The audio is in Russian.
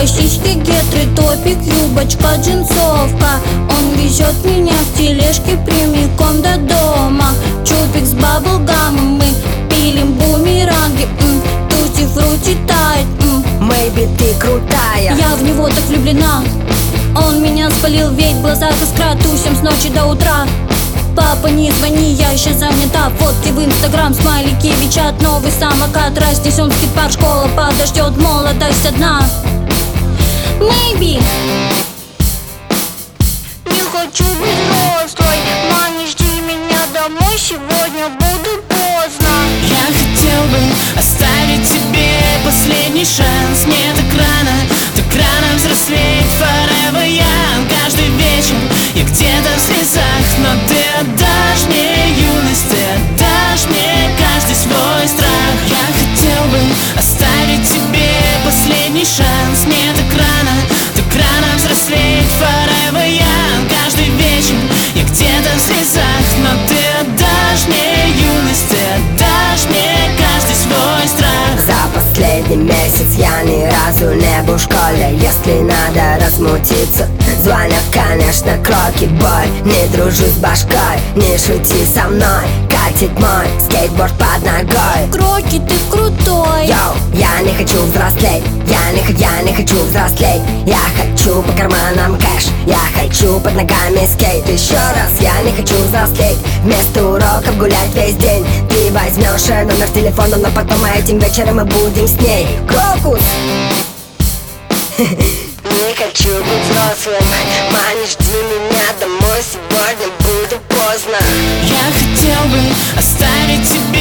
Косички, гетры, топик, юбочка, джинсовка. Он везет меня в тележке прямиком до дома. Чупик с баблгамом, мы пилим бумеранги. Тути-фрути тает. Мэйби, ты крутая. Я в него так влюблена. Он меня спалил, ведь в глазах искра. Тусим с ночи до утра. Папа, не звони, я еще занята. Фотки в инстаграм, смайлики, вичат. Новый самокат, разнесем в скейт-парк. Школа подождет, молодость одна. Maybe. Не хочу быть взрослой. Мам, не жди меня домой, сегодня буду поздно. Я хотел бы оставить тебе последний шанс. Не так рано взрослеть forever young. Каждый вечер я где-то в слезах, но ты отдашь мне юность, ты отдашь мне каждый свой страх. Я хотел бы оставить тебе последний шанс. Не так рано взрослеть forever young. Каждый вечер я где-то в слезах, но ты отдашь мне юность, ты отдашь мне каждый свой страх. За последний месяц я ни разу не был в школе. Если надо размутиться, звонят, конечно, кроки. Бой, не дружу с башкой, не шути со мной. Катит мой скейтборд под ногой. Кроки, ты крутой. Йоу, я не хочу взрослеть. Я не хочу взрослеть. Я хочу по карманам кэш. Я хочу под ногами скейт. Еще раз, я не хочу взрослеть. Вместо уроков гулять весь день. Ты возьмешь номер телефона, но потом этим вечером мы будем с ней. Крокус. Не хочу быть взрослым. Мам, не жди меня домой, сегодня буду поздно. Я хотел бы оставить тебя